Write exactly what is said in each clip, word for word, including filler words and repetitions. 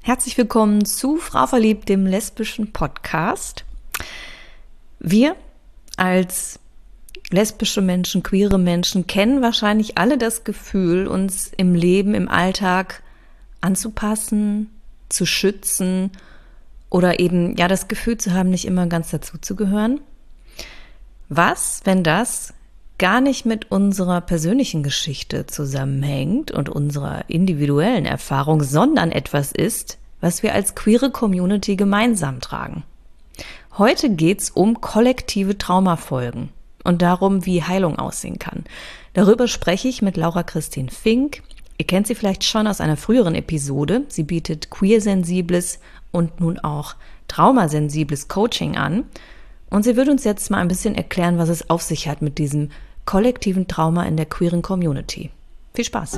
Herzlich willkommen zu Frau Verliebt, dem lesbischen Podcast. Wir als lesbische Menschen, queere Menschen kennen wahrscheinlich alle das Gefühl, uns im Leben, im Alltag anzupassen, zu schützen oder eben ja das Gefühl zu haben, nicht immer ganz dazuzugehören. Was, wenn das gar nicht mit unserer persönlichen Geschichte zusammenhängt und unserer individuellen Erfahrung, sondern etwas ist, was wir als queere Community gemeinsam tragen? Heute geht's um kollektive Traumafolgen und darum, wie Heilung aussehen kann. Darüber spreche ich mit Laura Christine Fink. Ihr kennt sie vielleicht schon aus einer früheren Episode. Sie bietet queersensibles und nun auch traumasensibles Coaching an. Und sie wird uns jetzt mal ein bisschen erklären, was es auf sich hat mit diesem kollektiven Trauma in der queeren Community. Viel Spaß!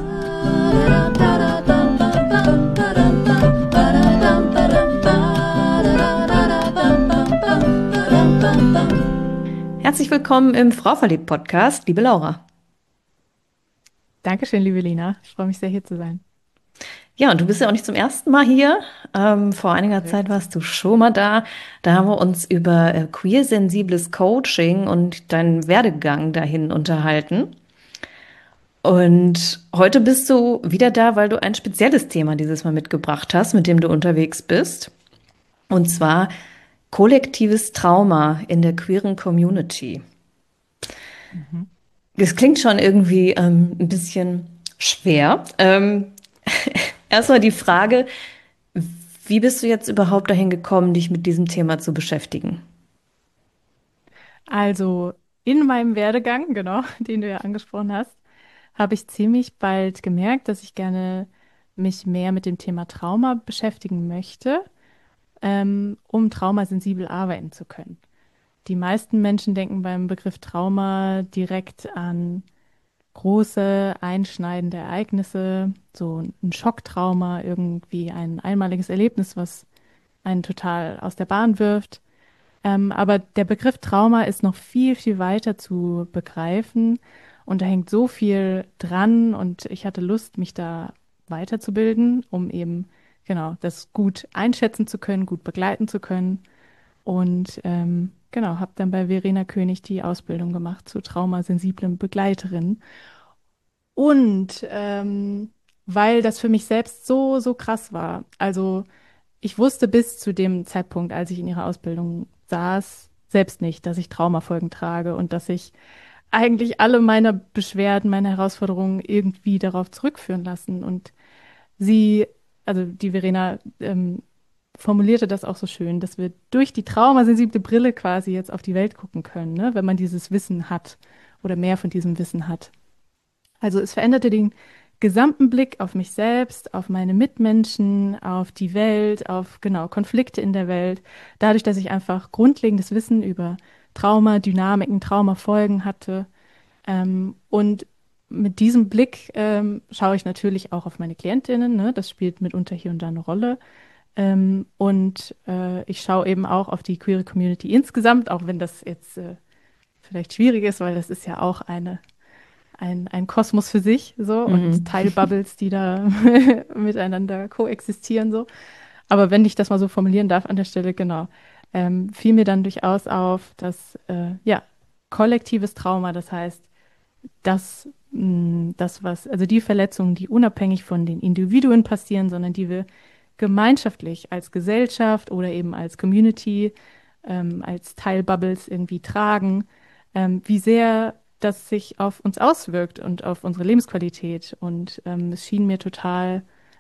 Herzlich willkommen im Frau Verliebt Podcast, liebe Laura. Dankeschön, liebe Lina. Ich freue mich sehr, hier zu sein. Ja, und du bist ja auch nicht zum ersten Mal hier. Ähm, vor einiger Ja. Zeit warst du schon mal da. Da haben wir uns über äh, queer-sensibles Coaching und deinen Werdegang dahin unterhalten. Und heute bist du wieder da, weil du ein spezielles Thema dieses Mal mitgebracht hast, mit dem du unterwegs bist. Und zwar kollektives Trauma in der queeren Community. Mhm. Das klingt schon irgendwie ähm, ein bisschen schwer. Ähm, Erstmal die Frage, wie bist du jetzt überhaupt dahin gekommen, dich mit diesem Thema zu beschäftigen? Also in meinem Werdegang, genau, den du ja angesprochen hast, habe ich ziemlich bald gemerkt, dass ich gerne mich mehr mit dem Thema Trauma beschäftigen möchte, ähm, um traumasensibel arbeiten zu können. Die meisten Menschen denken beim Begriff Trauma direkt an große, einschneidende Ereignisse, so ein Schocktrauma, irgendwie ein einmaliges Erlebnis, was einen total aus der Bahn wirft. Ähm, aber der Begriff Trauma ist noch viel, viel weiter zu begreifen und da hängt so viel dran und ich hatte Lust, mich da weiterzubilden, um eben, genau, das gut einschätzen zu können, gut begleiten zu können. Und ähm, genau, habe dann bei Verena König die Ausbildung gemacht zur traumasensiblen Begleiterin. Und ähm, weil das für mich selbst so, so krass war. Also ich wusste bis zu dem Zeitpunkt, als ich in ihrer Ausbildung saß, selbst nicht, dass ich Traumafolgen trage und dass ich eigentlich alle meine Beschwerden, meine Herausforderungen irgendwie darauf zurückführen lassen. Und sie, also die Verena, ähm, formulierte das auch so schön, dass wir durch die traumasensible Brille quasi jetzt auf die Welt gucken können, ne, wenn man dieses Wissen hat oder mehr von diesem Wissen hat. Also es veränderte den gesamten Blick auf mich selbst, auf meine Mitmenschen, auf die Welt, auf genau Konflikte in der Welt, dadurch, dass ich einfach grundlegendes Wissen über Trauma, Dynamiken, Traumafolgen hatte. Ähm, und mit diesem Blick ähm, schaue ich natürlich auch auf meine Klientinnen, ne? Das spielt mitunter hier und da eine Rolle. Ähm, und äh, ich schaue eben auch auf die queere Community insgesamt, auch wenn das jetzt äh, vielleicht schwierig ist, weil das ist ja auch eine ein, ein Kosmos für sich so und Mhm. Teilbubbles, die da miteinander koexistieren so. Aber wenn ich das mal so formulieren darf an der Stelle, genau, ähm, fiel mir dann durchaus auf, dass äh, ja, kollektives Trauma, das heißt, dass mh, das, was, also die Verletzungen, die unabhängig von den Individuen passieren, sondern die wir gemeinschaftlich als Gesellschaft oder eben als Community, ähm, als Teilbubbles irgendwie tragen, ähm, wie sehr das sich auf uns auswirkt und auf unsere Lebensqualität. Und ähm, es schien mir total,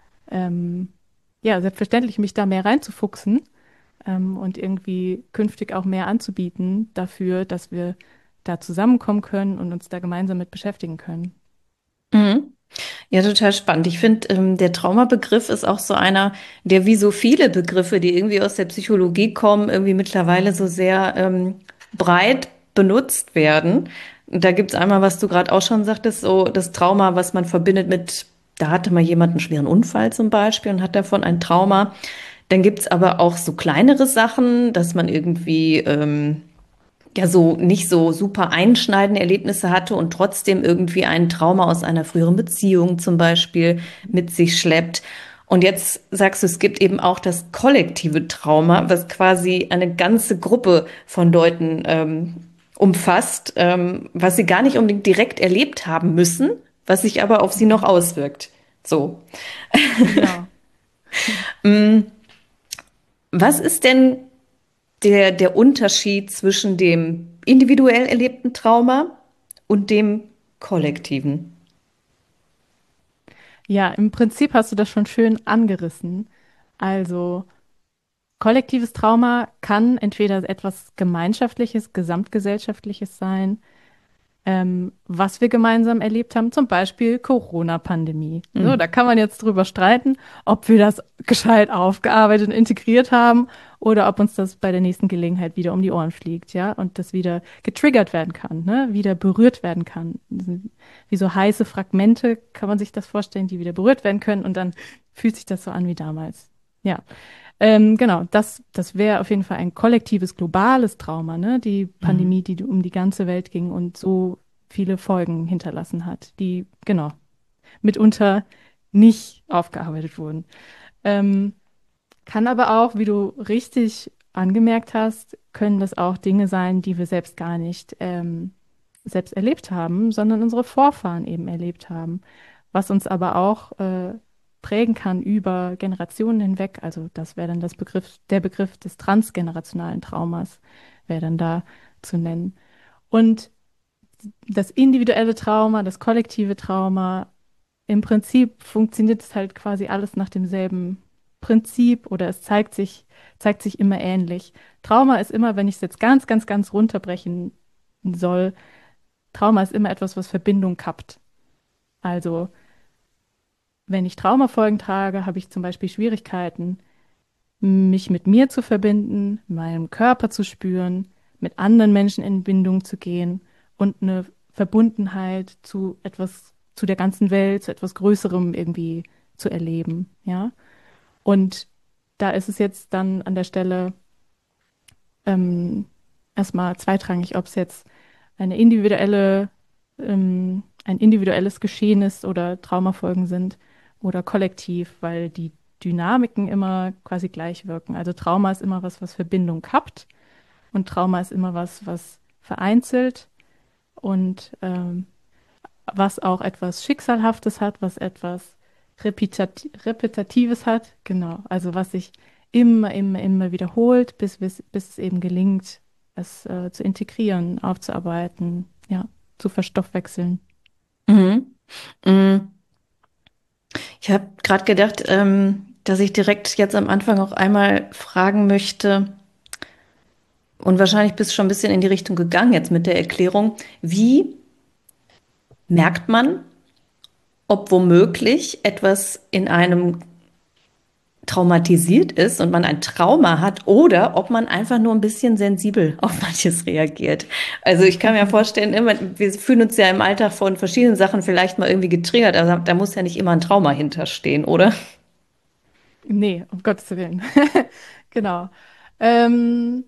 ähm, ja, selbstverständlich, mich da mehr reinzufuchsen ähm, und irgendwie künftig auch mehr anzubieten dafür, dass wir da zusammenkommen können und uns da gemeinsam mit beschäftigen können. Mhm. Ja, total spannend. Ich finde, ähm, der Traumabegriff ist auch so einer, der wie so viele Begriffe, die irgendwie aus der Psychologie kommen, irgendwie mittlerweile so sehr ähm, breit benutzt werden. Und da gibt's einmal, was du gerade auch schon sagtest, so das Trauma, was man verbindet mit, da hatte mal jemand einen schweren Unfall zum Beispiel und hat davon ein Trauma. Dann gibt's aber auch so kleinere Sachen, dass man irgendwie ähm, ja so nicht so super einschneidende Erlebnisse hatte und trotzdem irgendwie ein Trauma aus einer früheren Beziehung zum Beispiel mit sich schleppt. Und jetzt sagst du, es gibt eben auch das kollektive Trauma, was quasi eine ganze Gruppe von Leuten ähm, umfasst, ähm, was sie gar nicht unbedingt direkt erlebt haben müssen, was sich aber auf sie noch Mhm. auswirkt. So. Genau. Was ist denn der, der Unterschied zwischen dem individuell erlebten Trauma und dem kollektiven? Ja, im Prinzip hast du das schon schön angerissen. Also kollektives Trauma kann entweder etwas Gemeinschaftliches, Gesamtgesellschaftliches sein, ähm, was wir gemeinsam erlebt haben, zum Beispiel Corona-Pandemie. So, da Hm. kann man jetzt drüber streiten, ob wir das gescheit aufgearbeitet und integriert haben oder ob uns das bei der nächsten Gelegenheit wieder um die Ohren fliegt, ja, und das wieder getriggert werden kann, ne, wieder berührt werden kann. Das sind wie so heiße Fragmente, kann man sich das vorstellen, die wieder berührt werden können und dann fühlt sich das so an wie damals. Ja. Ähm, genau, das, das wäre auf jeden Fall ein kollektives, globales Trauma, ne? Die Mhm. Pandemie, die um die ganze Welt ging und so viele Folgen hinterlassen hat, die, genau, mitunter nicht aufgearbeitet wurden. Ähm, Kann aber auch, wie du richtig angemerkt hast, können das auch Dinge sein, die wir selbst gar nicht ähm, selbst erlebt haben, sondern unsere Vorfahren eben erlebt haben, was uns aber auch äh, prägen kann über Generationen hinweg. Also das wäre dann das Begriff, der Begriff des transgenerationalen Traumas, wäre dann da zu nennen. Und das individuelle Trauma, das kollektive Trauma, im Prinzip funktioniert es halt quasi alles nach demselben Prinzip oder es zeigt sich, zeigt sich immer ähnlich. Trauma ist immer, wenn ich es jetzt ganz, ganz, ganz runterbrechen soll, Trauma ist immer etwas, was Verbindung kappt. Also, wenn ich Traumafolgen trage, habe ich zum Beispiel Schwierigkeiten, mich mit mir zu verbinden, meinem Körper zu spüren, mit anderen Menschen in Bindung zu gehen und eine Verbundenheit zu etwas, zu der ganzen Welt, zu etwas Größerem irgendwie zu erleben, ja. Und da ist es jetzt dann an der Stelle ähm, erstmal zweitrangig, ob es jetzt eine individuelle, ähm, ein individuelles Geschehen ist oder Traumafolgen sind oder kollektiv, weil die Dynamiken immer quasi gleich wirken. Also Trauma ist immer was, was Verbindung kappt und Trauma ist immer was, was vereinzelt und ähm, was auch etwas Schicksalhaftes hat, was etwas Repetat Repetitives hat, genau. Also was sich immer, immer, immer wiederholt, bis, bis, bis es eben gelingt, es äh, zu integrieren, aufzuarbeiten, ja, zu verstoffwechseln. Mhm. Mhm. Ich habe gerade gedacht, ähm, dass ich direkt jetzt am Anfang auch einmal fragen möchte, und wahrscheinlich bist du schon ein bisschen in die Richtung gegangen jetzt mit der Erklärung, wie merkt man, ob womöglich etwas in einem traumatisiert ist und man ein Trauma hat oder ob man einfach nur ein bisschen sensibel auf manches reagiert. Also ich kann mir vorstellen, immer, wir fühlen uns ja im Alltag von verschiedenen Sachen vielleicht mal irgendwie getriggert, also da muss ja nicht immer ein Trauma hinterstehen, oder? Nee, um Gottes Willen. Genau. Ähm,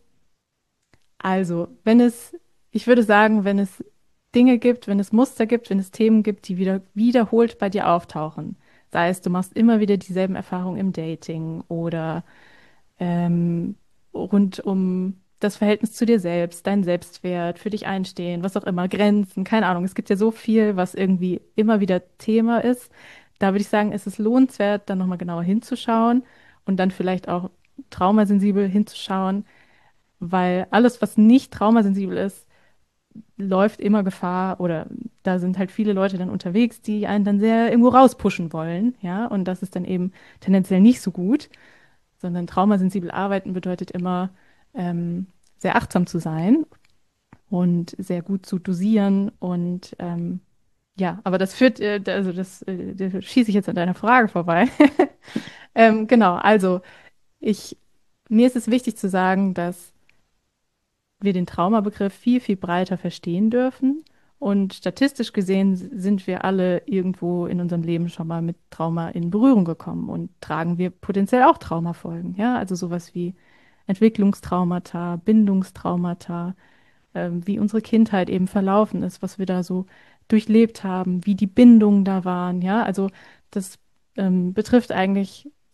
Also, wenn es, ich würde sagen, wenn es Dinge gibt, wenn es Muster gibt, wenn es Themen gibt, die wieder wiederholt bei dir auftauchen, sei es, du machst immer wieder dieselben Erfahrungen im Dating oder ähm, rund um das Verhältnis zu dir selbst, dein Selbstwert, für dich einstehen, was auch immer, Grenzen, keine Ahnung. Es gibt ja so viel, was irgendwie immer wieder Thema ist. Da würde ich sagen, ist es lohnenswert, dann nochmal genauer hinzuschauen und dann vielleicht auch traumasensibel hinzuschauen, weil alles, was nicht traumasensibel ist, läuft immer Gefahr oder da sind halt viele Leute dann unterwegs, die einen dann sehr irgendwo rauspushen wollen, ja, und das ist dann eben tendenziell nicht so gut, sondern traumasensibel arbeiten bedeutet immer ähm, sehr achtsam zu sein und sehr gut zu dosieren und ähm, ja, aber das führt, äh, also das, äh, da schieße ich jetzt an deiner Frage vorbei. Ähm, genau, also ich, mir ist es wichtig zu sagen, dass wir den Traumabegriff viel, viel breiter verstehen dürfen. Und statistisch gesehen sind wir alle irgendwo in unserem Leben schon mal mit Trauma in Berührung gekommen und tragen wir potenziell auch Traumafolgen. Ja, also sowas wie Entwicklungstraumata, Bindungstraumata, ähm, wie unsere Kindheit eben verlaufen ist, was wir da so durchlebt haben, wie die Bindungen da waren. Ja, also das ähm, betrifft eigentlich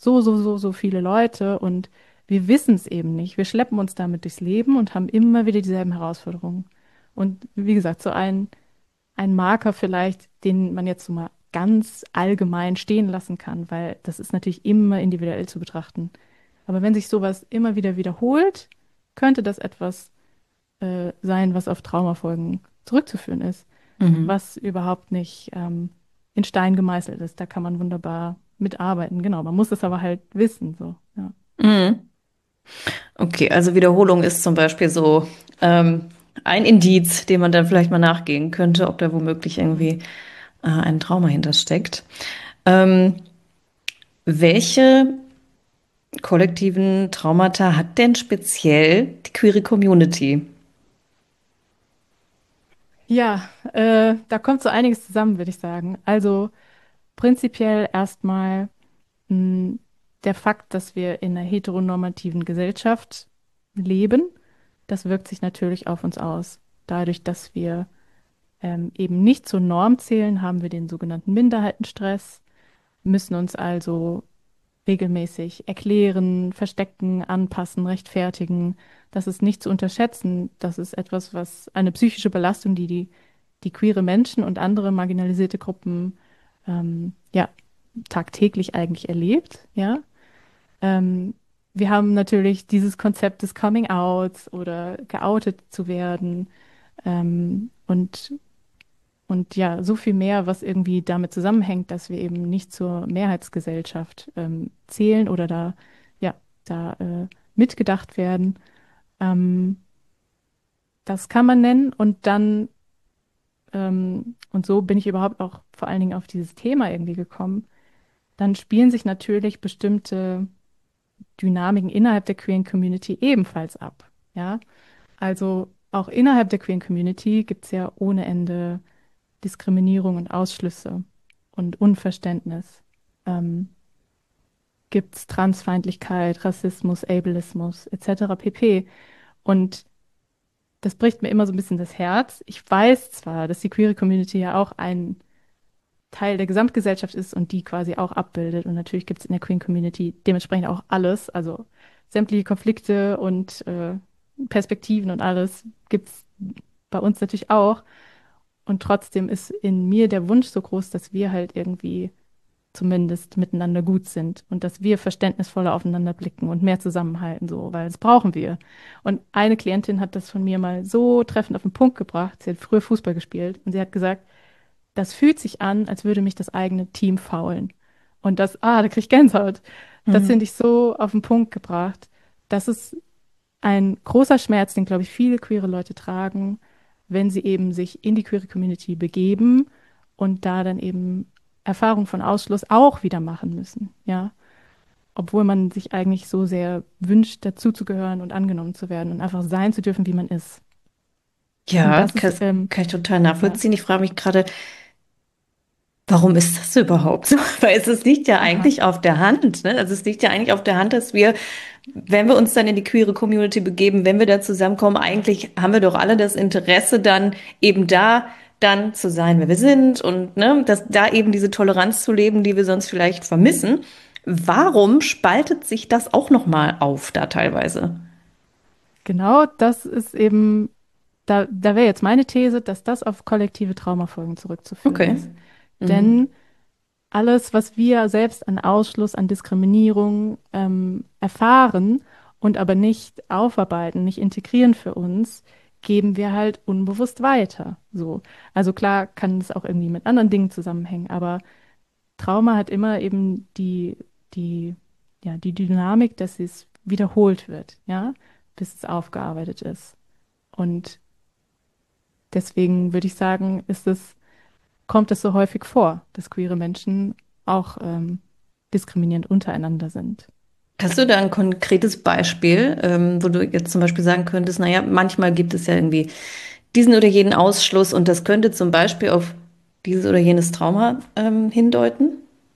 so, so, so, so viele Leute und wir wissen es eben nicht. Wir schleppen uns damit durchs Leben und haben immer wieder dieselben Herausforderungen. Und wie gesagt, so ein, ein Marker vielleicht, den man jetzt so mal ganz allgemein stehen lassen kann, weil das ist natürlich immer individuell zu betrachten. Aber wenn sich sowas immer wieder wiederholt, könnte das etwas äh, sein, was auf Traumafolgen zurückzuführen ist, Mhm. was überhaupt nicht ähm, in Stein gemeißelt ist. Da kann man wunderbar mitarbeiten. Genau, man muss es aber halt wissen. So, ja. Mhm. Okay, also Wiederholung ist zum Beispiel so ähm, ein Indiz, dem man dann vielleicht mal nachgehen könnte, ob da womöglich irgendwie äh, ein Trauma hintersteckt. Ähm, welche kollektiven Traumata hat denn speziell die queere Community? Ja, äh, da kommt so einiges zusammen, würde ich sagen. Also prinzipiell erstmal mh, der Fakt, dass wir in einer heteronormativen Gesellschaft leben, das wirkt sich natürlich auf uns aus. Dadurch, dass wir ähm, eben nicht zur Norm zählen, haben wir den sogenannten Minderheitenstress, müssen uns also regelmäßig erklären, verstecken, anpassen, rechtfertigen. Das ist nicht zu unterschätzen. Das ist etwas, was eine psychische Belastung, die die, die queere Menschen und andere marginalisierte Gruppen ähm, ja, tagtäglich eigentlich erlebt, ja. Ähm, wir haben natürlich dieses Konzept des Coming Outs oder geoutet zu werden ähm, und und ja, so viel mehr, was irgendwie damit zusammenhängt, dass wir eben nicht zur Mehrheitsgesellschaft ähm, zählen oder da, ja, da äh, mitgedacht werden. Ähm, Das kann man nennen. Und dann, ähm, und so bin ich überhaupt auch vor allen Dingen auf dieses Thema irgendwie gekommen. Dann spielen sich natürlich bestimmte Dynamiken innerhalb der queeren Community ebenfalls ab. Ja, also auch innerhalb der queeren Community gibt es ja ohne Ende Diskriminierung und Ausschlüsse und Unverständnis. Ähm, Gibt es Transfeindlichkeit, Rassismus, Ableismus et cetera pp. Und das bricht mir immer so ein bisschen das Herz. Ich weiß zwar, dass die queere Community ja auch ein Teil der Gesamtgesellschaft ist und die quasi auch abbildet. Und natürlich gibt es in der Queer Community dementsprechend auch alles, also sämtliche Konflikte und äh, Perspektiven und alles gibt es bei uns natürlich auch. Und trotzdem ist in mir der Wunsch so groß, dass wir halt irgendwie zumindest miteinander gut sind und dass wir verständnisvoller aufeinander blicken und mehr zusammenhalten, so, weil das brauchen wir. Und eine Klientin hat das von mir mal so treffend auf den Punkt gebracht. Sie hat früher Fußball gespielt und sie hat gesagt, das fühlt sich an, als würde mich das eigene Team faulen. Und das, ah, da krieg ich Gänsehaut. Das Mhm. finde ich so auf den Punkt gebracht. Das ist ein großer Schmerz, den, glaube ich, viele queere Leute tragen, wenn sie eben sich in die queere Community begeben und da dann eben Erfahrung von Ausschluss auch wieder machen müssen, ja. Obwohl man sich eigentlich so sehr wünscht, dazuzugehören und angenommen zu werden und einfach sein zu dürfen, wie man ist. Und Ja, das kann, ist, ähm, kann ich total ja, nachvollziehen. Ich frage mich gerade, warum ist das überhaupt so? Weil es es liegt ja aha. eigentlich auf der Hand, ne? Also es liegt ja eigentlich auf der Hand, dass wir, wenn wir uns dann in die queere Community begeben, wenn wir da zusammenkommen, eigentlich haben wir doch alle das Interesse, dann eben da dann zu sein, wer wir sind und ne, dass da eben diese Toleranz zu leben, die wir sonst vielleicht vermissen. Warum spaltet sich das auch noch mal auf da teilweise? Genau, das ist eben, da, da wäre jetzt meine These, dass das auf kollektive Traumafolgen zurückzuführen Okay. ist. Mhm. Denn alles, was wir selbst an Ausschluss, an Diskriminierung ähm, erfahren und aber nicht aufarbeiten, nicht integrieren für uns, geben wir halt unbewusst weiter. So. Also klar kann es auch irgendwie mit anderen Dingen zusammenhängen, aber Trauma hat immer eben die, die, ja, die Dynamik, dass es wiederholt wird, ja, bis es aufgearbeitet ist. Und deswegen würde ich sagen, ist es kommt es so häufig vor, dass queere Menschen auch ähm, diskriminierend untereinander sind. Hast du da ein konkretes Beispiel, ähm, wo du jetzt zum Beispiel sagen könntest, naja, manchmal gibt es ja irgendwie diesen oder jenen Ausschluss und das könnte zum Beispiel auf dieses oder jenes Trauma ähm, hindeuten?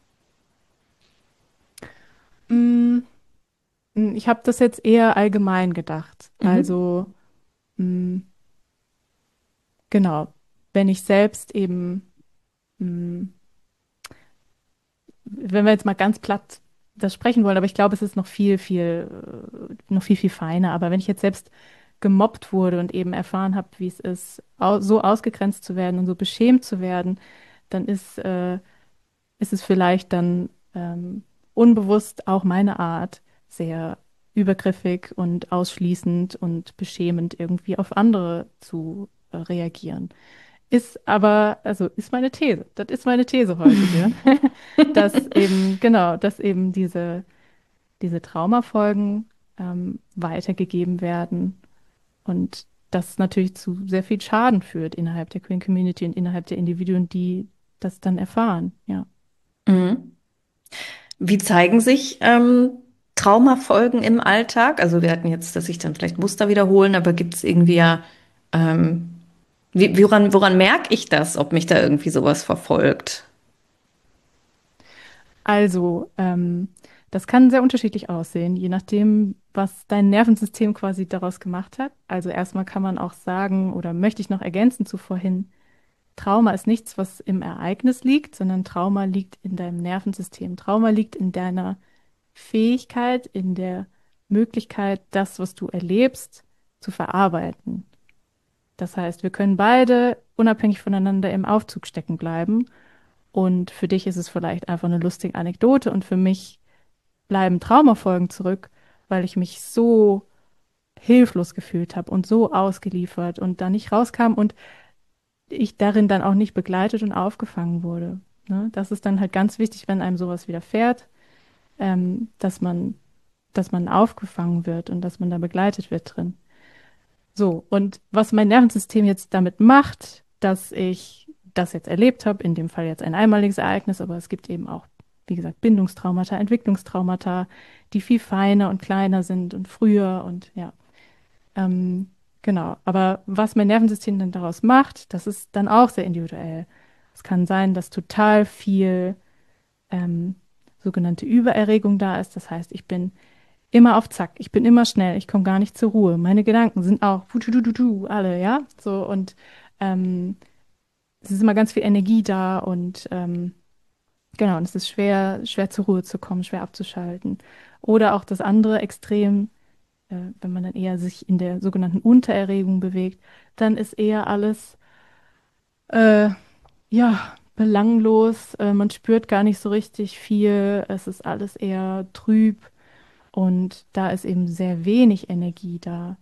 Mm, mm, Ich habe das jetzt eher allgemein gedacht. Mhm. Also, mm, genau, wenn ich selbst eben, mm, wenn wir jetzt mal ganz platt das sprechen wollen, aber ich glaube, es ist noch viel, viel, äh, noch viel, viel feiner. Aber wenn ich jetzt selbst gemobbt wurde und eben erfahren habe, wie es ist, au so ausgegrenzt zu werden und so beschämt zu werden, dann ist, äh, ist es vielleicht dann ähm, unbewusst auch meine Art, sehr übergriffig und ausschließend und beschämend irgendwie auf andere zu äh, reagieren. Ist aber, also ist meine These. Das ist meine These heute hier, dass eben, genau, dass eben diese, diese Traumafolgen ähm, weitergegeben werden und das natürlich zu sehr viel Schaden führt innerhalb der Queer Community und innerhalb der Individuen, die das dann erfahren, ja. Mhm. Wie zeigen sich ähm, Traumafolgen im Alltag? Also wir hatten jetzt, dass sich dann vielleicht Muster wiederholen, aber gibt es irgendwie ja, ähm, wie, woran, woran merke ich das, ob mich da irgendwie sowas verfolgt? Also, ähm, das kann sehr unterschiedlich aussehen, je nachdem, was dein Nervensystem quasi daraus gemacht hat. Also erstmal kann man auch sagen, oder möchte ich noch ergänzen zu vorhin, Trauma ist nichts, was im Ereignis liegt, sondern Trauma liegt in deinem Nervensystem. Trauma liegt in deiner Fähigkeit, in der Möglichkeit, das, was du erlebst, zu verarbeiten. Das heißt, wir können beide unabhängig voneinander im Aufzug stecken bleiben. Und für dich ist es vielleicht einfach eine lustige Anekdote und für mich bleiben Traumafolgen zurück, weil ich mich so hilflos gefühlt habe und so ausgeliefert und da nicht rauskam und ich darin dann auch nicht begleitet und aufgefangen wurde. Ne? Das ist dann halt ganz wichtig, wenn einem sowas widerfährt, ähm, dass man, dass man aufgefangen wird und dass man da begleitet wird drin. So, und was mein Nervensystem jetzt damit macht, dass ich das jetzt erlebt habe, in dem Fall jetzt ein einmaliges Ereignis, aber es gibt eben auch, wie gesagt, Bindungstraumata, Entwicklungstraumata, die viel feiner und kleiner sind und früher und ja, ähm, genau. Aber was mein Nervensystem dann daraus macht, das ist dann auch sehr individuell. Es kann sein, dass total viel ähm, sogenannte Übererregung da ist. Das heißt, ich bin immer auf Zack, ich bin immer schnell, ich komme gar nicht zur Ruhe. Meine Gedanken sind auch du alle, ja, so und ähm, es ist immer ganz viel Energie da und ähm, genau, und es ist schwer, schwer zur Ruhe zu kommen, schwer abzuschalten. Oder auch das andere Extrem, äh, wenn man dann eher sich in der sogenannten Untererregung bewegt, dann ist eher alles äh, ja belanglos. Äh, man spürt gar nicht so richtig viel. Es ist alles eher trüb. Und da ist eben sehr wenig Energie da.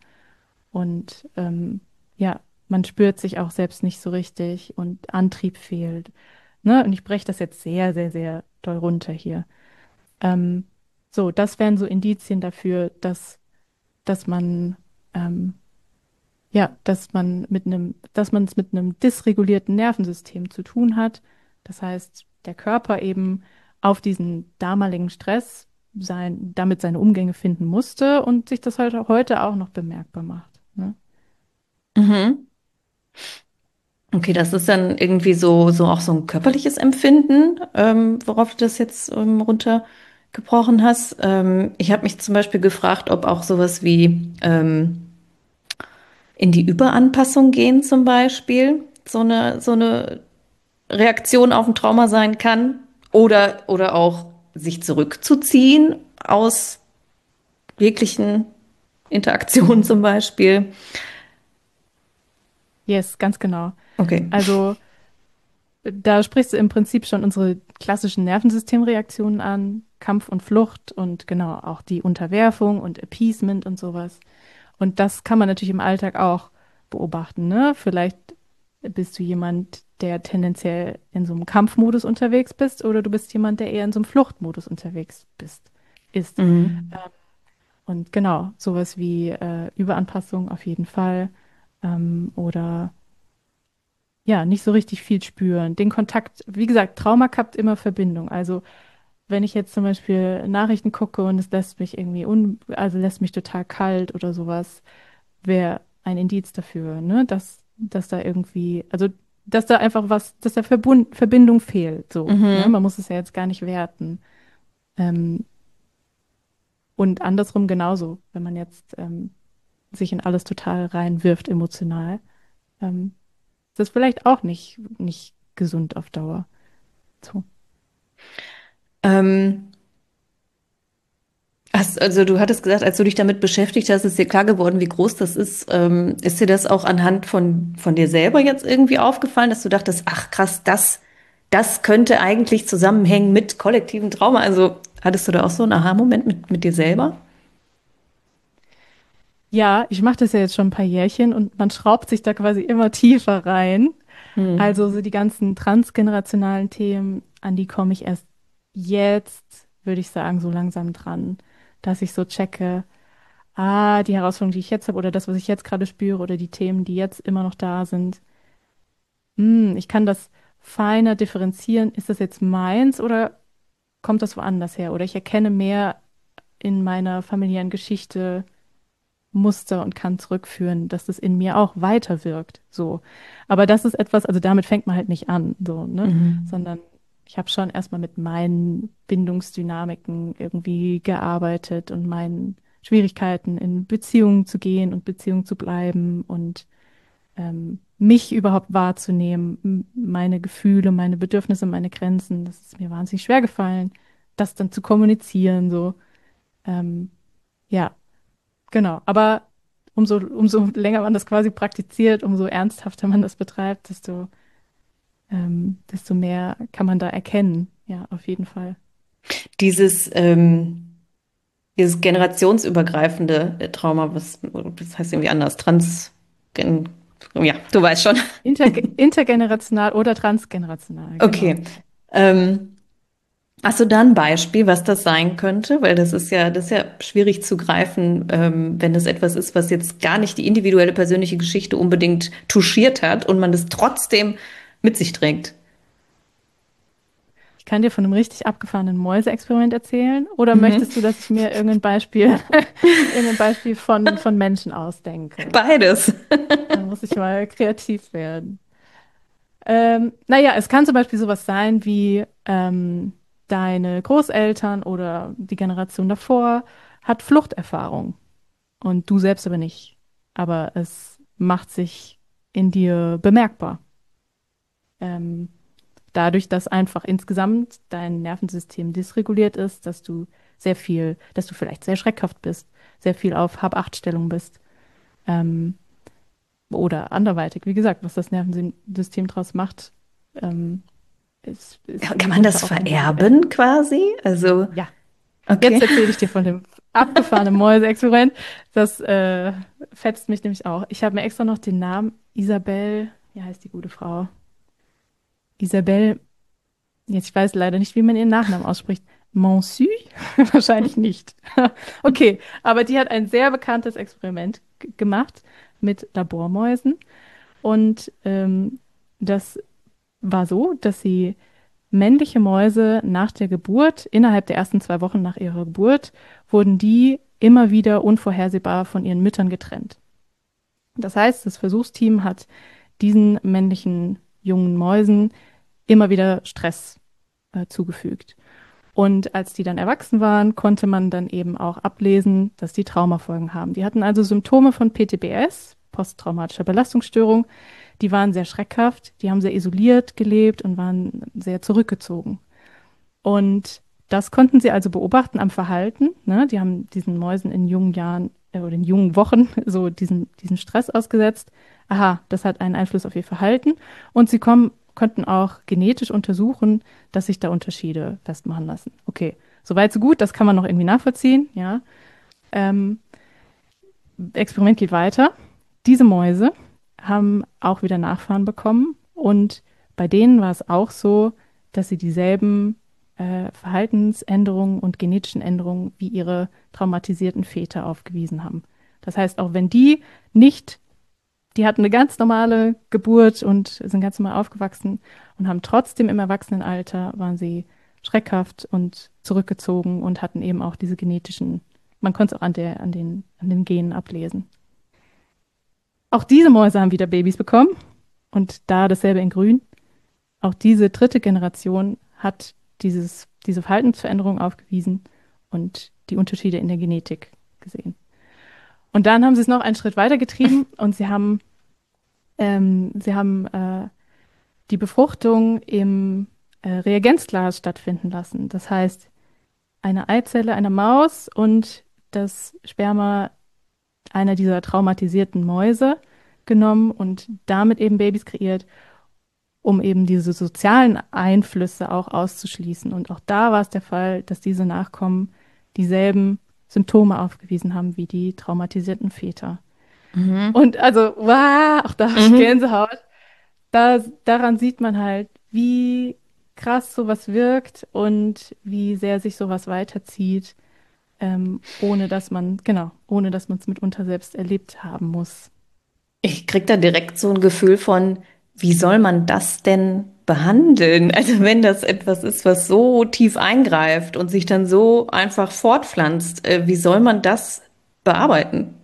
Und ähm, ja, man spürt sich auch selbst nicht so richtig und Antrieb fehlt. Ne? Und ich breche das jetzt sehr, sehr, sehr doll runter hier. Ähm, so, das wären so Indizien dafür, dass, dass man ähm, ja, dass man mit einem, dass man es mit einem dysregulierten Nervensystem zu tun hat. Das heißt, der Körper eben auf diesen damaligen Stress sein, damit seine Umgänge finden musste und sich das halt auch heute auch noch bemerkbar macht. Ne? Mhm. Okay, das ist dann irgendwie so, so auch so ein körperliches Empfinden, ähm, worauf du das jetzt ähm, runtergebrochen hast. Ähm, ich habe mich zum Beispiel gefragt, ob auch sowas wie ähm, in die Überanpassung gehen zum Beispiel so eine, so eine Reaktion auf ein Trauma sein kann oder, oder auch sich zurückzuziehen aus jeglichen Interaktionen zum Beispiel. Yes, ganz genau. Okay. Also da sprichst du im Prinzip schon unsere klassischen Nervensystemreaktionen an, Kampf und Flucht und genau auch die Unterwerfung und Appeasement und sowas. Und das kann man natürlich im Alltag auch beobachten, ne? Vielleicht bist du jemand, der tendenziell in so einem Kampfmodus unterwegs bist, oder du bist jemand, der eher in so einem Fluchtmodus unterwegs bist, ist. Mhm. Ähm, und genau, sowas wie äh, Überanpassung auf jeden Fall. Ähm, oder ja, nicht so richtig viel spüren. Den Kontakt, wie gesagt, Trauma kappt immer Verbindung. Also wenn ich jetzt zum Beispiel Nachrichten gucke und es lässt mich irgendwie un, also lässt mich total kalt oder sowas, wäre ein Indiz dafür, ne, dass, dass da irgendwie, also dass da einfach was, dass da Verbund, Verbindung fehlt. So, ne? Man Mhm. muss es ja jetzt gar nicht werten. Ähm, und andersrum genauso, wenn man jetzt ähm, sich in alles total reinwirft emotional, ähm, ist das vielleicht auch nicht, nicht gesund auf Dauer. So. Ähm, Hast, also du hattest gesagt, als du dich damit beschäftigt hast, ist dir klar geworden, wie groß das ist. Ähm, ist dir das auch anhand von, von dir selber jetzt irgendwie aufgefallen, dass du dachtest, ach krass, das, das könnte eigentlich zusammenhängen mit kollektivem Trauma? Also hattest du da auch so einen Aha-Moment mit, mit dir selber? Ja, ich mache das ja jetzt schon ein paar Jährchen und man schraubt sich da quasi immer tiefer rein. Hm. Also so die ganzen transgenerationalen Themen, an die komme ich erst jetzt, würde ich sagen, so langsam dran, dass ich so checke, ah, die Herausforderung, die ich jetzt habe oder das, was ich jetzt gerade spüre oder die Themen, die jetzt immer noch da sind. Hm, ich kann das feiner differenzieren. Ist das jetzt meins oder kommt das woanders her? Oder ich erkenne mehr in meiner familiären Geschichte Muster und kann zurückführen, dass das in mir auch weiterwirkt. So. Aber das ist etwas, also damit fängt man halt nicht an, so, ne? Mhm. Sondern ich habe schon erstmal mit meinen Bindungsdynamiken irgendwie gearbeitet und meinen Schwierigkeiten in Beziehungen zu gehen und Beziehungen zu bleiben und ähm, mich überhaupt wahrzunehmen, m- meine Gefühle, meine Bedürfnisse, meine Grenzen. Das ist mir wahnsinnig schwer gefallen, das dann zu kommunizieren, so. Ähm, ja. Genau, aber umso, umso länger man das quasi praktiziert, umso ernsthafter man das betreibt, desto, ähm, desto mehr kann man da erkennen. Ja, auf jeden Fall. Dieses, ähm, dieses generationsübergreifende äh, Trauma, was, das heißt irgendwie anders, trans, gen, ja, du weißt schon. Interge intergenerational oder transgenerational, genau. Okay. Ähm, Hast du da ein Beispiel, was das sein könnte? Weil das ist ja, das ist ja schwierig zu greifen, ähm, wenn das etwas ist, was jetzt gar nicht die individuelle persönliche Geschichte unbedingt touchiert hat und man das trotzdem mit sich trägt. Ich kann dir von einem richtig abgefahrenen Mäuseexperiment erzählen oder Mhm. möchtest du, dass ich mir irgendein Beispiel, irgendein Beispiel von, von Menschen ausdenke? Beides. Da muss ich mal kreativ werden. Ähm, naja, es kann zum Beispiel sowas sein wie ähm, deine Großeltern oder die Generation davor hat Fluchterfahrung und du selbst aber nicht. Aber es macht sich in dir bemerkbar. Ähm, dadurch, dass einfach insgesamt dein Nervensystem dysreguliert ist, dass du sehr viel, dass du vielleicht sehr schreckhaft bist, sehr viel auf Hab-Acht-Stellung bist. Ähm, oder anderweitig, wie gesagt, was das Nervensystem draus macht, ähm, ist, ist Kann man mitunter das auch individuell. vererben quasi? Also, Ja, jetzt okay. erzähle ich dir von dem abgefahrenen Mäuse-Experiment. Das äh, fetzt mich nämlich auch. Ich habe mir extra noch den Namen Isabelle, wie heißt die gute Frau? Isabelle, jetzt ich weiß leider nicht, wie man ihren Nachnamen ausspricht. Monsu? Wahrscheinlich nicht. Okay, aber die hat ein sehr bekanntes Experiment g- gemacht mit Labormäusen. Und ähm, das war so, dass sie männliche Mäuse nach der Geburt, innerhalb der ersten zwei Wochen nach ihrer Geburt, wurden die immer wieder unvorhersehbar von ihren Müttern getrennt. Das heißt, das Versuchsteam hat diesen männlichen jungen Mäusen immer wieder Stress äh, zugefügt. Und als die dann erwachsen waren, konnte man dann eben auch ablesen, dass die Traumafolgen haben. Die hatten also Symptome von P T B S, posttraumatischer Belastungsstörung. Die waren sehr schreckhaft, die haben sehr isoliert gelebt und waren sehr zurückgezogen. Und das konnten sie also beobachten am Verhalten. Ne? Die haben diesen Mäusen in jungen Jahren äh, oder in jungen Wochen so diesen, diesen Stress ausgesetzt. Aha, das hat einen Einfluss auf ihr Verhalten. Und sie kommen, konnten auch genetisch untersuchen, dass sich da Unterschiede festmachen lassen. Okay, soweit so gut, das kann man noch irgendwie nachvollziehen. Ja. Ähm, Experiment geht weiter. Diese Mäuse haben auch wieder Nachfahren bekommen und bei denen war es auch so, dass sie dieselben äh, Verhaltensänderungen und genetischen Änderungen wie ihre traumatisierten Väter aufgewiesen haben. Das heißt, auch wenn die nicht, die hatten eine ganz normale Geburt und sind ganz normal aufgewachsen und haben trotzdem im Erwachsenenalter, waren sie schreckhaft und zurückgezogen und hatten eben auch diese genetischen, man konnte es auch an der, an den, an den Genen ablesen. Auch diese Mäuse haben wieder Babys bekommen und da dasselbe in Grün. Auch diese dritte Generation hat dieses, diese Verhaltensveränderung aufgewiesen und die Unterschiede in der Genetik gesehen. Und dann haben sie es noch einen Schritt weiter getrieben und sie haben, ähm, sie haben äh, die Befruchtung im äh, Reagenzglas stattfinden lassen. Das heißt, eine Eizelle einer Maus und das Sperma einer dieser traumatisierten Mäuse genommen und damit eben Babys kreiert, um eben diese sozialen Einflüsse auch auszuschließen. Und auch da war es der Fall, dass diese Nachkommen dieselben Symptome aufgewiesen haben wie die traumatisierten Väter. Mhm. Und also, wow, auch da habe ich Mhm. Gänsehaut. Da, daran sieht man halt, wie krass sowas wirkt und wie sehr sich sowas weiterzieht, ähm, ohne dass man, genau, ohne dass man es mitunter selbst erlebt haben muss. Ich krieg da direkt so ein Gefühl von, wie soll man das denn behandeln? Also wenn das etwas ist, was so tief eingreift und sich dann so einfach fortpflanzt, äh, wie soll man das bearbeiten?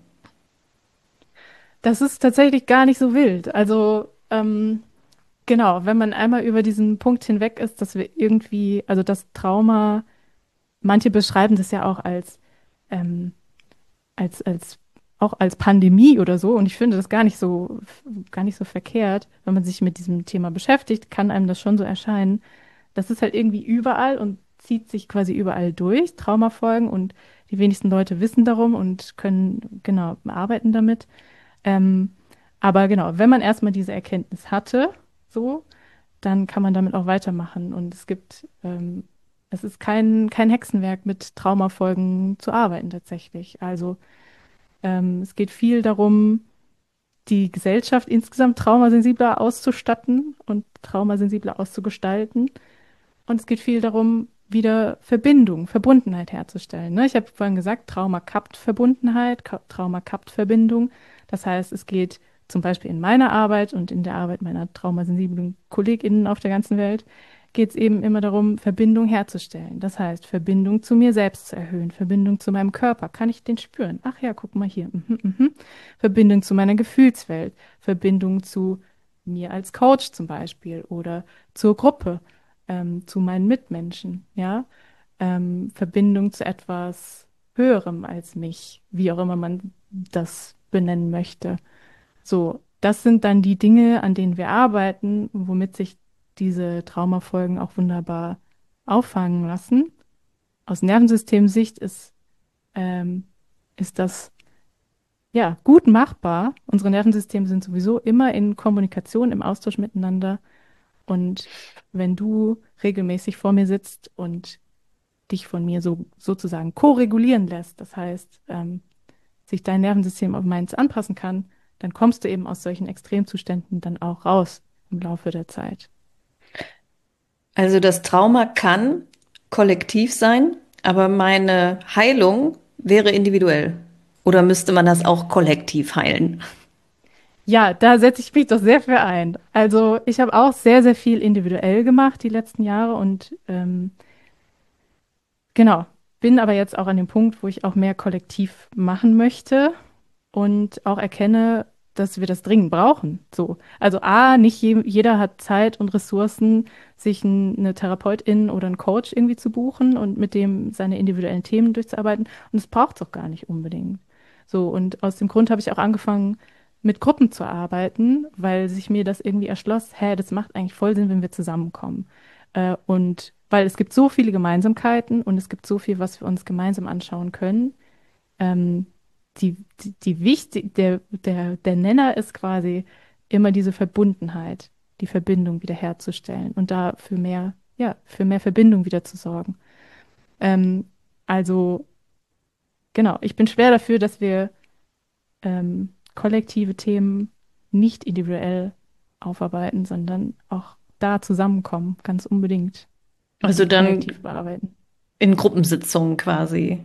Das ist tatsächlich gar nicht so wild. Also, ähm, genau, wenn man einmal über diesen Punkt hinweg ist, dass wir irgendwie, also das Trauma, manche beschreiben das ja auch als, ähm, als, als, auch als Pandemie oder so. Und ich finde das gar nicht so, gar nicht so verkehrt. Wenn man sich mit diesem Thema beschäftigt, kann einem das schon so erscheinen. Das ist halt irgendwie überall und zieht sich quasi überall durch, Traumafolgen. Und die wenigsten Leute wissen darum und können, genau, arbeiten damit. Ähm, aber genau, wenn man erstmal diese Erkenntnis hatte, so, dann kann man damit auch weitermachen. Und es gibt, ähm, es ist kein, kein Hexenwerk, mit Traumafolgen zu arbeiten tatsächlich. Also ähm, es geht viel darum, die Gesellschaft insgesamt traumasensibler auszustatten und traumasensibler auszugestalten. Und es geht viel darum, wieder Verbindung, Verbundenheit herzustellen. Ne? Ich habe vorhin gesagt, Trauma kappt Verbundenheit, Ka Trauma kappt Verbindung. Das heißt, es geht zum Beispiel in meiner Arbeit und in der Arbeit meiner traumasensiblen KollegInnen auf der ganzen Welt, geht es eben immer darum, Verbindung herzustellen. Das heißt, Verbindung zu mir selbst zu erhöhen, Verbindung zu meinem Körper. Kann ich den spüren? Ach ja, guck mal hier. Mhm, mhm. Verbindung zu meiner Gefühlswelt, Verbindung zu mir als Coach zum Beispiel oder zur Gruppe, ähm, zu meinen Mitmenschen, ja, ähm, Verbindung zu etwas Höherem als mich, wie auch immer man das benennen möchte. So, das sind dann die Dinge, an denen wir arbeiten, womit sich diese Traumafolgen auch wunderbar auffangen lassen. Aus Nervensystemsicht ist, ähm, ist das ja gut machbar. Unsere Nervensysteme sind sowieso immer in Kommunikation, im Austausch miteinander. Und wenn du regelmäßig vor mir sitzt und dich von mir so sozusagen ko-regulieren lässt, das heißt, ähm, sich dein Nervensystem auf meins anpassen kann, dann kommst du eben aus solchen Extremzuständen dann auch raus im Laufe der Zeit. Also das Trauma kann kollektiv sein, aber meine Heilung wäre individuell. Oder müsste man das auch kollektiv heilen? Ja, da setze ich mich doch sehr für ein. Also ich habe auch sehr, sehr viel individuell gemacht die letzten Jahre und ähm, genau, bin aber jetzt auch an dem Punkt, wo ich auch mehr kollektiv machen möchte und auch erkenne, dass wir das dringend brauchen. So. Also A, nicht je, jeder hat Zeit und Ressourcen, sich ein, eine Therapeutin oder einen Coach irgendwie zu buchen und mit dem seine individuellen Themen durchzuarbeiten. Und es braucht es auch gar nicht unbedingt. So, und aus dem Grund habe ich auch angefangen, mit Gruppen zu arbeiten, weil sich mir das irgendwie erschloss, hä, das macht eigentlich voll Sinn, wenn wir zusammenkommen. Äh, und weil es gibt so viele Gemeinsamkeiten und es gibt so viel, was wir uns gemeinsam anschauen können. Ähm, die, die, die wichtig, der, der, der Nenner ist quasi immer diese Verbundenheit, die Verbindung wiederherzustellen und da für mehr, ja, für mehr Verbindung wieder zu sorgen. Ähm, also, genau, ich bin schwer dafür, dass wir ähm, kollektive Themen nicht individuell aufarbeiten, sondern auch da zusammenkommen, ganz unbedingt, und Also die dann kollektiv bearbeiten. in Gruppensitzungen quasi.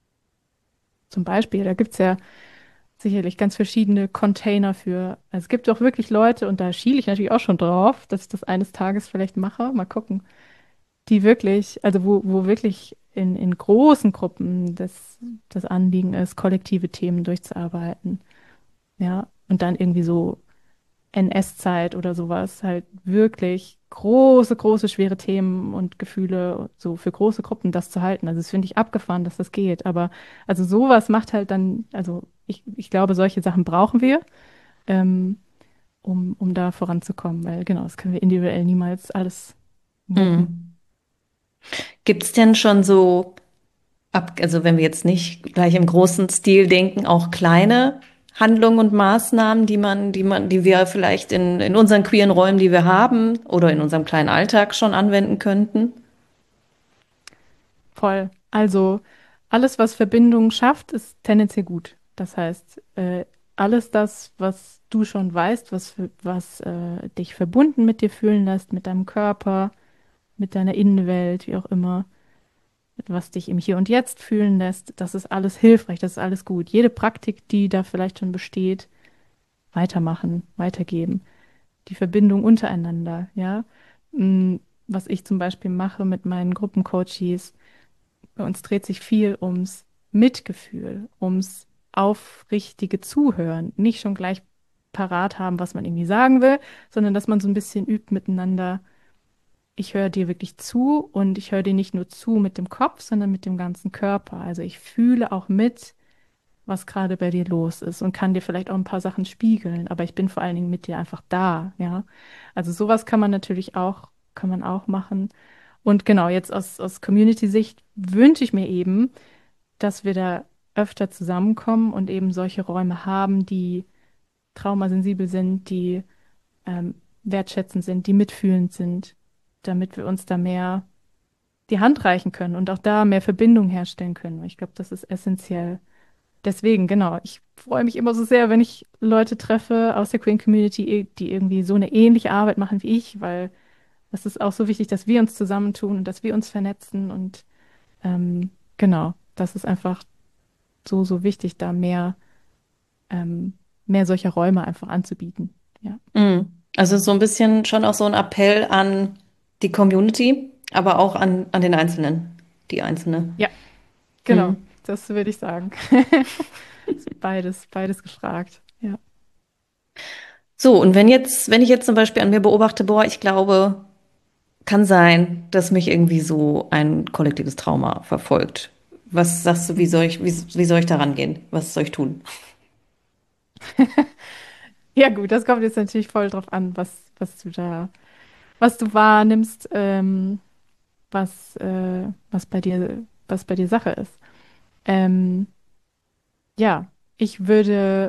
Zum Beispiel, da gibt es ja sicherlich ganz verschiedene Container für. Also es gibt auch wirklich Leute, und da schiele ich natürlich auch schon drauf, dass ich das eines Tages vielleicht mache. Mal gucken, die wirklich, also wo, wo wirklich in, in großen Gruppen das, das Anliegen ist, kollektive Themen durchzuarbeiten. Ja, und dann irgendwie so N S-Zeit oder sowas, halt wirklich große, große, schwere Themen und Gefühle so für große Gruppen das zu halten. Also das finde ich abgefahren, dass das geht. Aber also sowas macht halt dann, also ich, ich glaube, solche Sachen brauchen wir, ähm, um, um da voranzukommen, weil genau, das können wir individuell niemals alles wuppen. Hm. Gibt es denn schon so Ab, also wenn wir jetzt nicht gleich im großen Stil denken, auch kleine Handlungen und Maßnahmen, die man, die man, die wir vielleicht in, in unseren queeren Räumen, die wir haben oder in unserem kleinen Alltag schon anwenden könnten. Voll. Also alles, was Verbindung schafft, ist tendenziell gut. Das heißt, äh, alles das, was du schon weißt, was, für- was äh, dich verbunden mit dir fühlen lässt, mit deinem Körper, mit deiner Innenwelt, wie auch immer, was dich im Hier und Jetzt fühlen lässt, das ist alles hilfreich, das ist alles gut. Jede Praktik, die da vielleicht schon besteht, weitermachen, weitergeben. Die Verbindung untereinander, ja. Mm, Was ich zum Beispiel mache mit meinen Gruppencoaches, bei uns dreht sich viel ums Mitgefühl, ums aufrichtige Zuhören. Nicht schon gleich parat haben, was man irgendwie sagen will, sondern dass man so ein bisschen übt miteinander. Ich höre dir wirklich zu und ich höre dir nicht nur zu mit dem Kopf, sondern mit dem ganzen Körper. Also ich fühle auch mit, was gerade bei dir los ist und kann dir vielleicht auch ein paar Sachen spiegeln, aber ich bin vor allen Dingen mit dir einfach da, ja. Also sowas kann man natürlich auch, kann man auch machen. Und genau, jetzt aus, aus Community-Sicht wünsche ich mir eben, dass wir da öfter zusammenkommen und eben solche Räume haben, die traumasensibel sind, die ähm, wertschätzend sind, die mitfühlend sind, damit wir uns da mehr die Hand reichen können und auch da mehr Verbindung herstellen können. Ich glaube, das ist essentiell. Deswegen, genau, ich freue mich immer so sehr, wenn ich Leute treffe aus der Queer Community, die irgendwie so eine ähnliche Arbeit machen wie ich, weil es ist auch so wichtig, dass wir uns zusammentun und dass wir uns vernetzen und ähm, genau, das ist einfach so, so wichtig, da mehr, ähm, mehr solcher Räume einfach anzubieten. Ja. Mhm. Also so ein bisschen schon auch so ein Appell an die Community, aber auch an, an den Einzelnen, die Einzelne. Ja, genau, Mhm. das würde ich sagen. Ist beides, beides gefragt. Ja. So, und wenn jetzt, wenn ich jetzt zum Beispiel an mir beobachte, boah, ich glaube, kann sein, dass mich irgendwie so ein kollektives Trauma verfolgt. Was sagst du, wie soll Mhm. ich, wie, wie soll ich da rangehen? Was soll ich tun? Ja, gut, das kommt jetzt natürlich voll drauf an, was, was du da, was du wahrnimmst, ähm, was, äh, was bei dir, was bei dir Sache ist. Ähm, ja, ich würde,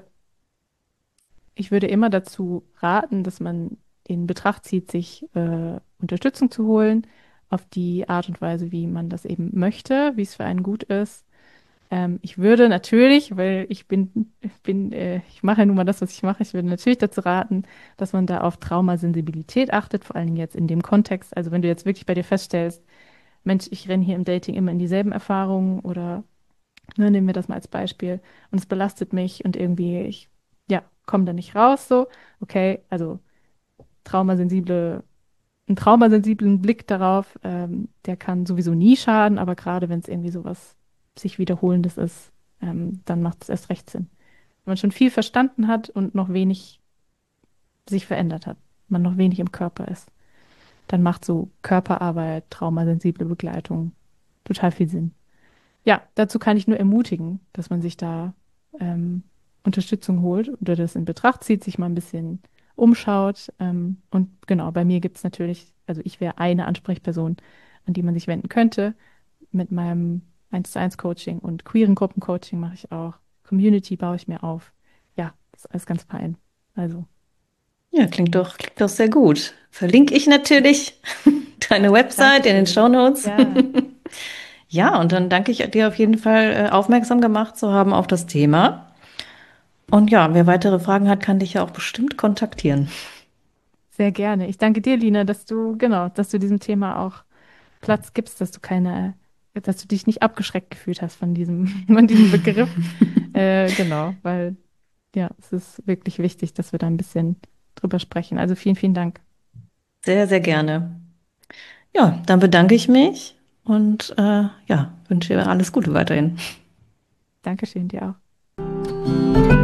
ich würde immer dazu raten, dass man in Betracht zieht, sich äh, Unterstützung zu holen, auf die Art und Weise, wie man das eben möchte, wie es für einen gut ist. Ähm, ich würde natürlich, weil ich bin, ich bin, äh, ich mache ja nun mal das, was ich mache, ich würde natürlich dazu raten, dass man da auf Traumasensibilität achtet, vor allen Dingen jetzt in dem Kontext. Also wenn du jetzt wirklich bei dir feststellst, Mensch, ich renne hier im Dating immer in dieselben Erfahrungen oder ne, nehmen wir das mal als Beispiel und es belastet mich und irgendwie ich, ja, komme da nicht raus, so, okay, also traumasensible, einen traumasensiblen Blick darauf, ähm, der kann sowieso nie schaden, aber gerade wenn es irgendwie sowas sich Wiederholendes ist, ähm, dann macht es erst recht Sinn. Wenn man schon viel verstanden hat und noch wenig sich verändert hat, man noch wenig im Körper ist, dann macht so Körperarbeit, traumasensible Begleitung total viel Sinn. Ja, dazu kann ich nur ermutigen, dass man sich da ähm, Unterstützung holt oder das in Betracht zieht, sich mal ein bisschen umschaut. Ähm, und genau, bei mir gibt es natürlich, also ich wäre eine Ansprechperson, an die man sich wenden könnte. Mit meinem eins zu eins Coaching und queeren Gruppencoaching mache ich auch. Community baue ich mir auf. Ja, das ist alles ganz fein. Also, Ja, klingt doch, klingt doch sehr gut. Verlinke ich natürlich deine Website in den Dankeschön. Shownotes. Ja, Ja, und dann danke ich dir auf jeden Fall, äh, aufmerksam gemacht zu haben auf das Thema. Und ja, wer weitere Fragen hat, kann dich ja auch bestimmt kontaktieren. sehr gerne. Ich danke dir, Lina, dass du, genau, dass du diesem Thema auch Platz gibst, dass du keine, dass du dich nicht abgeschreckt gefühlt hast von diesem, von diesem Begriff. Äh, genau, weil ja, es ist wirklich wichtig, dass wir da ein bisschen drüber sprechen. Also vielen, vielen Dank. Sehr, sehr gerne. Ja, dann bedanke ich mich und äh, ja, wünsche dir alles Gute weiterhin. Dankeschön dir auch.